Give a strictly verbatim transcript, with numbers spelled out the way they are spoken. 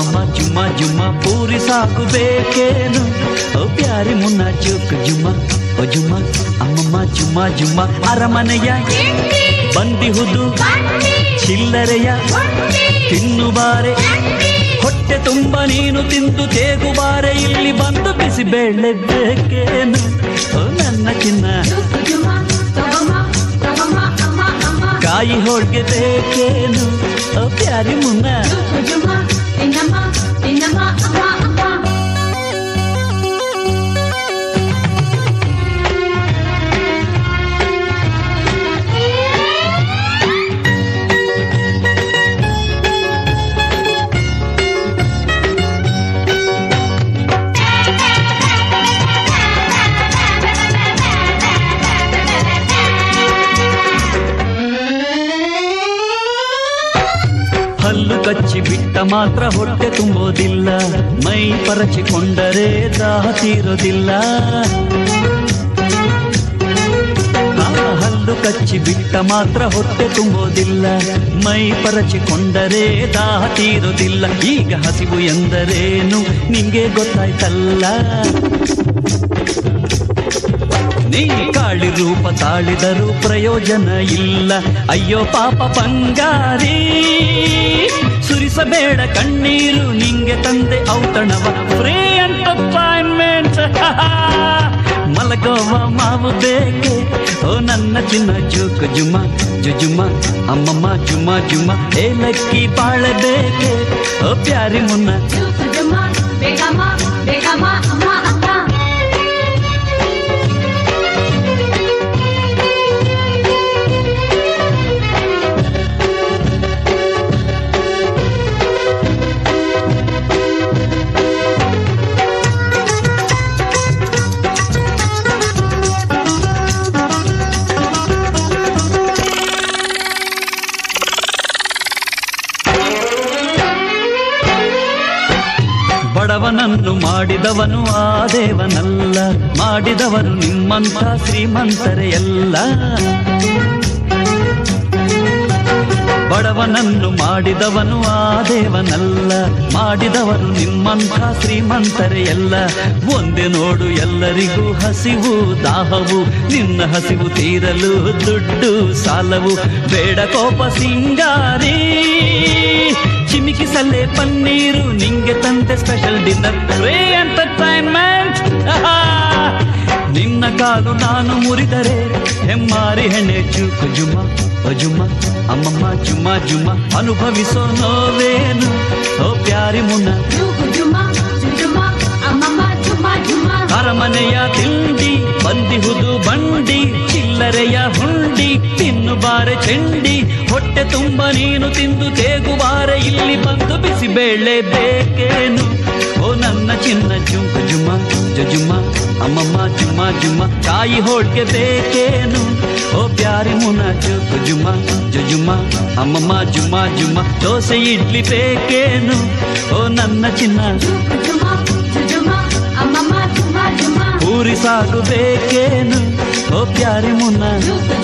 ಅಮ್ಮಮ್ಮ ಜುಮ್ಮ ಜುಮ್ಮ ಪೂರಿ ಸಾಗಬೇಕೇನು ಓ ಪ್ಯಾರಿ ಮುನ್ನ ಚುಕ್ ಜುಮ್ಮ ಓ ಜುಮ್ಮ ಅಮ್ಮಮ್ಮ ಜುಮ್ಮ ಜುಮ್ಮ ಅರಮನೆಯ ಬಂದಿಹುದು ಚಿಲ್ಲರೆಯ ತಿನ್ನುಬಾರೆ ಹೊಟ್ಟೆ ತುಂಬ ನೀನು ತಿಂದು ತೇಗುಬಾರೆ ಇಲ್ಲಿ ಬಂದು ಬಿಸಿಬೇಳೆ ಬೇಕೇನು ಓ ನನ್ನ ಚಿನ್ನ ಕಾಯಿ ಹೋಳ್ಗೆ ಬೇಕೇನು ಓ ಪ್ಯಾರಿ ಮುನ್ನ ಹಲ್ಲು ಕಚ್ಚಿ ಬಿಟ್ಟ ಮಾತ್ರ ಹೊಟ್ಟೆ ತುಂಬೋದಿಲ್ಲ ಮೈ ಪರಚಿಕೊಂಡರೆ ದಾಹ ತೀರೋದಿಲ್ಲ ಹಲ್ಲು ಕಚ್ಚಿ ಬಿಟ್ಟ ಮಾತ್ರ ಹೊಟ್ಟೆ ತುಂಬೋದಿಲ್ಲ ಮೈ ಪರಚಿಕೊಂಡರೆ ದಾಹ ತೀರೋದಿಲ್ಲ ಈಗ ಹಸಿವು ಎಂದರೇನು ನಿಂಗೆ ಗೊತ್ತಾಯ್ತಲ್ಲ ನೀ ಕಾಳಿ ರೂಪ ತಾಳಿದರೂ ಪ್ರಯೋಜನ ಇಲ್ಲ ಅಯ್ಯೋ ಪಾಪ ಬಂಗಾರಿ ಸುರಿಸಬೇಡ ಕಣ್ಣೀರು ನಿಂಗೆ ತಂದೆ ಔತಣವ ಫ್ರೀ ಎಂಟರ್ಟೈನ್ಮೆಂಟ್ ಮಲಗೋವ ಮಾವು ಬೇಕೆ ಓ ನನ್ನ ಚಿನ್ನ ಜುಕ್ ಜುಮ್ಮ ಜುಜುಮ್ಮ ಅಮ್ಮಮ್ಮ ಜುಮ್ಮ ಜುಮ್ಮ ಏಲಕ್ಕಿ ಬಾಳೆ ಬೇಕೆ ಓ ಪ್ಯಾರಿ ಮುನ್ನ ಬಡವನನ್ನು ಮಾಡಿದವನು ಆ ದೇವನಲ್ಲ ಮಾಡಿದವರು ನಿಮ್ಮಂಥ ಶ್ರೀಮಂತರೇ ಎಲ್ಲ ಬಡವನನ್ನು ಮಾಡಿದವನು ಆ ದೇವನಲ್ಲ ಮಾಡಿದವರು ನಿಮ್ಮಂಥ ಶ್ರೀಮಂತರೇ ಎಲ್ಲ ಒಂದೇ ನೋಡು ಎಲ್ಲರಿಗೂ ಹಸಿವು ದಾಹವು ನಿನ್ನ ಹಸಿವು ತೀರಲು ದುಡ್ಡು ಸಾಲವು ಬೇಡ ಕೋಪ ಸಿಂಗಾರಿ ಚಿಮಿಕಿಸಲೇ ಪನ್ನೀರು ನಿಂಗೆ ತಂದೆ ಸ್ಪೆಷಲ್ ಡಿನ್ನರ್ ಫ್ರೀ ಎಂಟರ್ಟೈನ್ಮೆಂಟ್ ನಿನ್ನ ಕಾಲು ನಾನು ಮುರಿದರೆ ಹೆಮ್ಮಾರಿ ಹೆಣ್ಣೆ ಚುಕ್ ಜುಮ್ಮ ಓ ಜುಮ್ಮ ಅಮ್ಮಮ್ಮ ಜುಮ್ಮ ಜುಮ್ಮ ಅನುಭವಿಸೋ ನೋವೇನು ಓ ಪ್ಯಾರಿ ಮುನ್ನ ಅರಮನೆಯ ತಿಂಡಿ ಬಂದಿಹುದು ಬಂಡಿ ಚಿಲ್ಲರೆಯ ಹುಂಡಿ ತಿನ್ನುಬಾರೆ ಚೆಂಡಿ ಹೊಟ್ಟೆ ತುಂಬ ನೀನು ತಿಂದು ತೇಗುಬಾರೆ ಇಲ್ಲಿ ಬಂದು ಬಿಸಿಬೇಳೆ ಬೇಕೇನು ಓ ನನ್ನ ಚಿನ್ನ ಜುಂಕ ಜುಮ್ಮ ಜುಜುಮ್ಮ ಅಮ್ಮಮ್ಮ ಜುಮ್ಮ ಜುಮ್ಮ ಕಾಯಿ ಹೋಳ್ಗೆ ಬೇಕೇನು ಓ ಪ್ಯಾರಿ ಮುನ ಜುಕ್ ಜುಮ್ಮ ಜುಜುಮ್ಮ ಅಮ್ಮಮ್ಮ ಜುಮ್ಮ ಜುಮ್ಮ ದೋಸೆ ಇಡ್ಲಿ ಬೇಕೇನು ಓ ನನ್ನ ಚಿನ್ನ ಪೂರಿ ಸಾಗು ಬೇಕೇನು ಓ ಪ್ಯಾರಿ ಮುನ್ನ